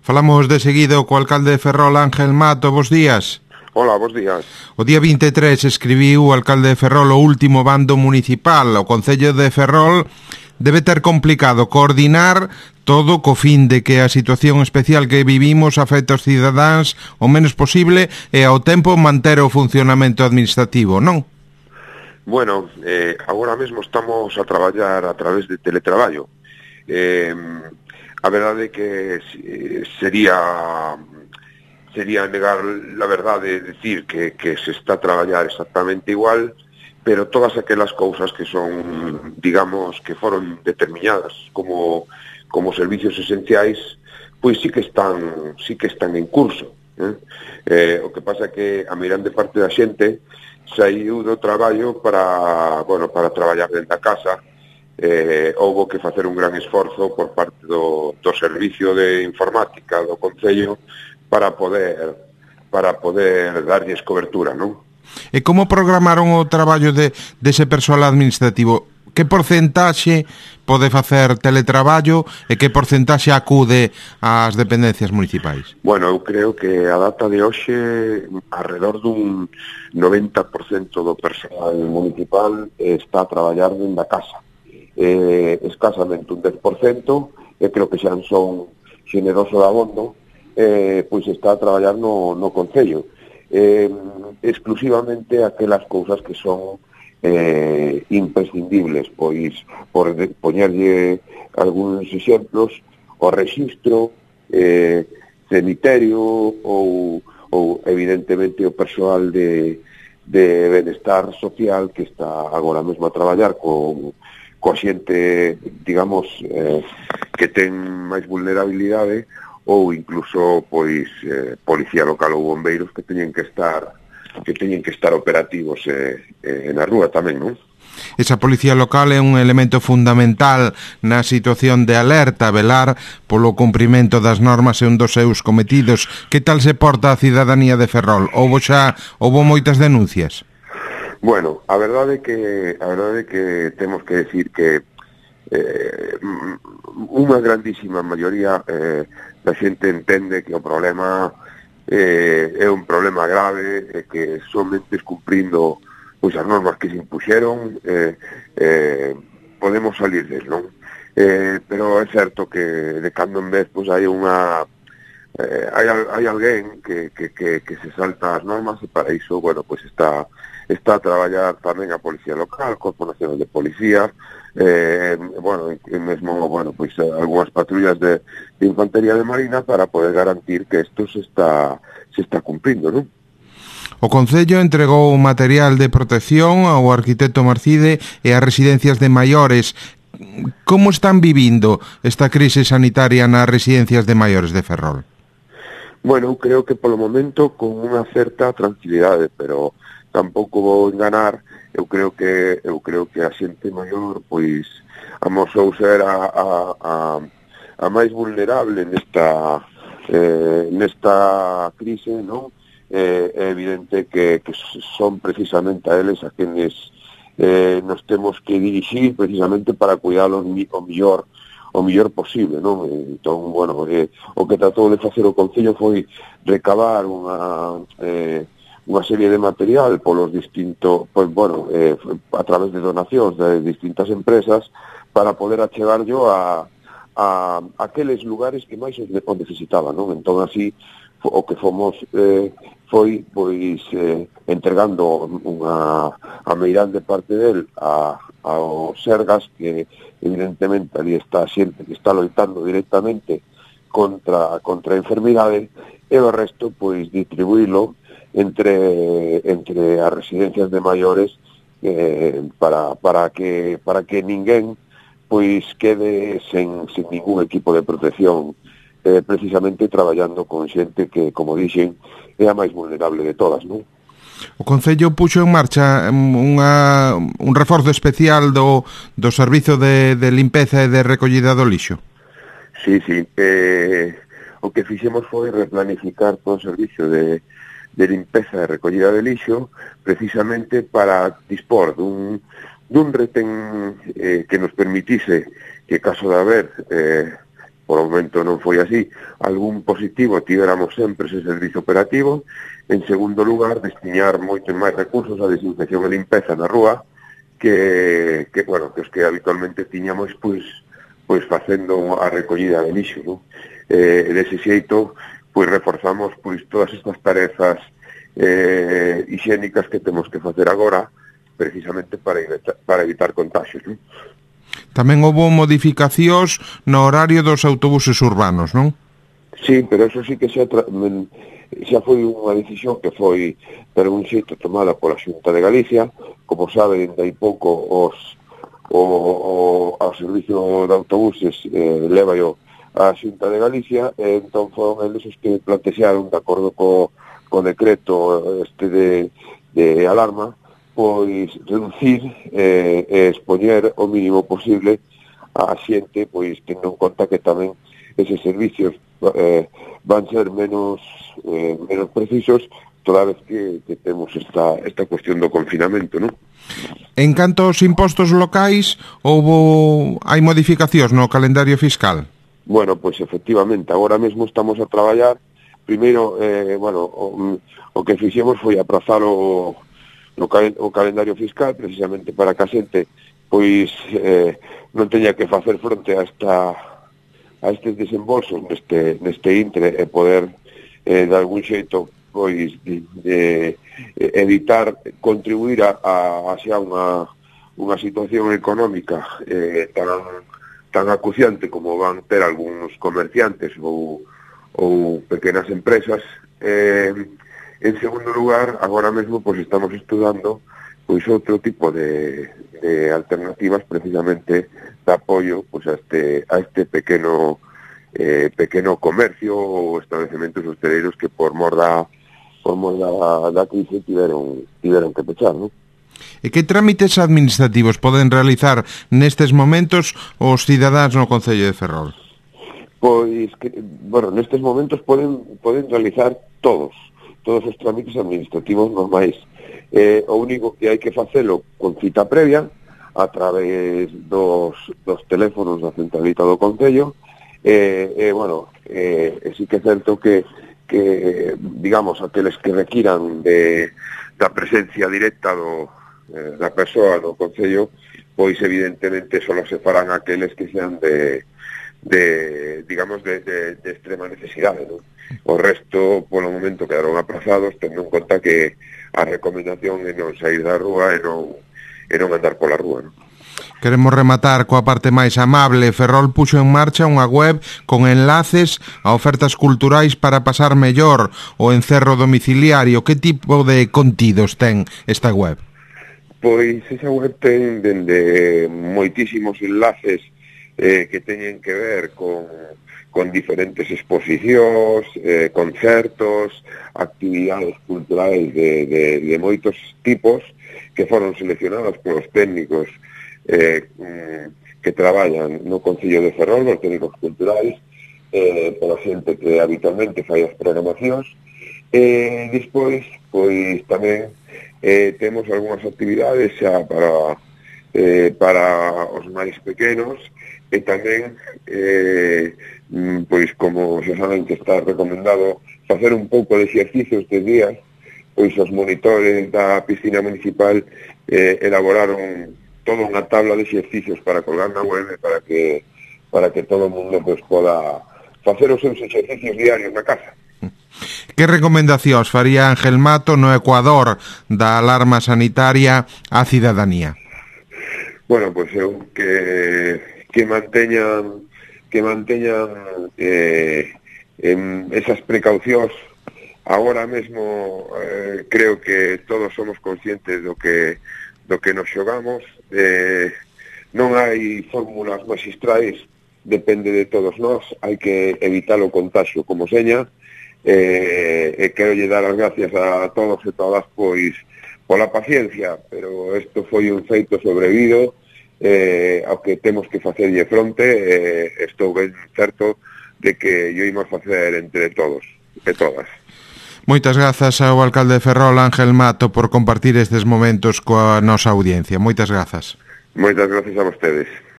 Falamos de seguido co alcalde de Ferrol, Ángel Mato. Bos días. Hola, bos días. O día 23 escribiu o alcalde de Ferrol o último bando municipal. O Concello de Ferrol debe ter complicado coordinar todo co fin de que a situación especial que vivimos afecte aos cidadáns o menos posible e ao tempo manter o funcionamento administrativo, non? Bueno, agora mesmo estamos a traballar a través de teletraballo. A verdade é que sería negar la verdade decir que se está a traballar exactamente igual, pero todas aquelas cousas que son, digamos, que foron determinadas como servicios esenciais, pois sí que están en curso. O que pasa é que a mirande parte da xente saiu do traballo para traballar dentro da casa. Houbo que facer un gran esforzo por parte do servicio de informática do Concello para poder darlles cobertura, non? E como programaron o traballo dese persoal administrativo? Que porcentaxe pode facer teletraballo e que porcentaxe acude ás dependencias municipais? Bueno, eu creo que a data de hoxe alrededor dun 90% do persoal municipal está a traballar dentro da casa. Escasamente un 10%, e creo que xa son generoso de abondo, pois está a traballar no Concello. Exclusivamente aquelas cousas que son imprescindibles, pois por poñerlle algúns exemplos, o rexistro, cemiterio ou evidentemente o persoal de benestar social que está agora mesmo a traballar coa xente, digamos, que ten máis vulnerabilidade, ou incluso pois policía local ou bombeiros que teñen que estar operativos na rúa tamén, non? Esa policía local é un elemento fundamental na situación de alerta, velar polo cumprimento das normas e un dos seus cometidos. Que tal se porta a cidadanía de Ferrol? Houbo moitas denuncias? Bueno, a verdade é que temos que decir que unha grandísima maioría da xente entende que o problema é un problema grave e que somente cumprindo pois as normas que se impuxeron podemos salir del, non? Pero é certo que de cando en vez pois hai alguén que se salta as normas e para iso, bueno, pois está a traballar tamén a Policía Local, Corpo Nacional de Policía, pois algunhas patrullas de Infantería de Marina para poder garantir que isto se está cumprindo, non? O Concello entregou material de protección ao arquitecto Marcide e ás residencias de maiores. Como están vivindo esta crise sanitaria nas residencias de maiores de Ferrol? Bueno, eu creo que polo momento con unha certa tranquilidade, pero tampouco vou enganar. Eu creo que a xente maior pois amosou ser a máis vulnerable nesta crise, non? É evidente que son precisamente a eles a quenes nos temos que dirixir precisamente para cuidalos o mellor posible, non? Entón, bueno, o que tratou de facer o Concello foi recabar unha serie de material polos distintos, a través de donacións de distintas empresas para poder achegarlo a aqueles lugares que máis o necesitaban, non? Entón, así, o que fomos foi, pois, entregando a meirande parte del ao Sergas, que evidentemente ali está a xente que está loitando directamente contra a enfermidade, e o resto, pois, distribuílo entre as residencias de maiores para que ninguén pois quede sen ningún equipo de protección, precisamente traballando con xente que, como dixen, é a máis vulnerable de todas, non? O Concello puxo en marcha un reforzo especial do servizo de limpeza e de recollida do lixo. Sí. O que fixemos foi replanificar todo o servicio de limpeza e recollida de lixo precisamente para dispor dun retén que nos permitise que, caso de haber por o momento non foi así, algún positivo tivéramos sempre ese servizo operativo. En segundo lugar, destinar moitos máis recursos a desinfección e limpeza na rúa que os que habitualmente tiñamos pois facendo a recollida de lixo, non? Dese xeito, pois reforzamos pois todas estas tarefas higiénicas que temos que facer agora precisamente para evitar contagios, non? Tamén houve modificacións no horario dos autobuses urbanos, non? Sí, pero eso sí que xa foi unha decisión que foi pero un xeito tomada pola Xunta de Galicia. Como sabe, dende hai pouco ao servicio de autobuses lévaio a Xunta de Galicia, e entón foron eles os que plantexaron, de acordo co decreto de alarma, pois reducir e expoñer o mínimo posible a xente, pois tendo en conta que tamén eses servicios van ser menos precisos toda vez que temos esta cuestión do confinamento, non? En canto aos impostos locais, hai modificacións no calendario fiscal? Bueno, pois efectivamente, agora mesmo estamos a traballar. Primeiro, o que fixemos foi aprazar o calendario fiscal, precisamente para que a xente pois non teña que facer fronte a estes desembolsos neste intre e poder de algún xeito pois de evitar contribuir a xa unha situación económica tan acuciante como van ter algúns comerciantes ou pequenas empresas. En segundo lugar, agora mesmo pois estamos estudando pois outro tipo de alternativas precisamente de apoio pois a este pequeno comercio ou establecementos hosteleiros que por mor da crise tiveron que pechar, non? E que trámites administrativos poden realizar nestes momentos os cidadáns no Concello de Ferrol? Pois, nestes momentos poden realizar todos os trámites administrativos normais. O único que hai que facelo con cita previa a través dos teléfonos da centralita do Concello. Sí que é certo que digamos, aqueles que requiran da presencia directa da persoa no Concello, pois evidentemente só se farán aqueles que sean de extrema necesidade, non? O resto, polo momento, quedaron aprazados, tendo en conta que a recomendación é non sair da rúa e non andar pola rúa, non? Queremos rematar coa parte máis amable. Ferrol puxo en marcha unha web con enlaces a ofertas culturais para pasar mellor o encerro domiciliario. Que tipo de contidos ten esta web? Pois esa web ten dende moitísimos enlaces que teñen que ver con diferentes exposicións, concertos, actividades culturais de moitos tipos que foron seleccionadas polos técnicos que traballan no Concello de Ferrol, os técnicos culturais, pola xente que habitualmente fai as programacións. Despois, pois tamén temos algunhas actividades xa para os máis pequenos, e tamén pois como xa saben que está recomendado facer un pouco de exercicio estes días, pois os monitores da piscina municipal elaboraron toda unha tabla de exercicios para colgar na web para que todo o mundo pois poda facer os seus exercicios diarios na casa. Que recomendacións faría Ángel Mato no Ecuador da alarma sanitaria á cidadanía? Bueno, pois eu que manteñan esas precaucións. Agora mesmo creo que todos somos conscientes do que nos xogamos. Non hai fórmulas magistrais, depende de todos nós, hai que evitar o contagio como seña, e quero lle dar as gracias a todos e todas pois pola paciencia, pero isto foi un feito sobrevido ao que temos que facerlle fronte, estou ben certo de que yo imos facer entre todos e todas. Moitas grazas ao alcalde de Ferrol, Ángel Mato, por compartir estes momentos coa nosa audiencia. Moitas grazas. Moitas grazas a vostedes.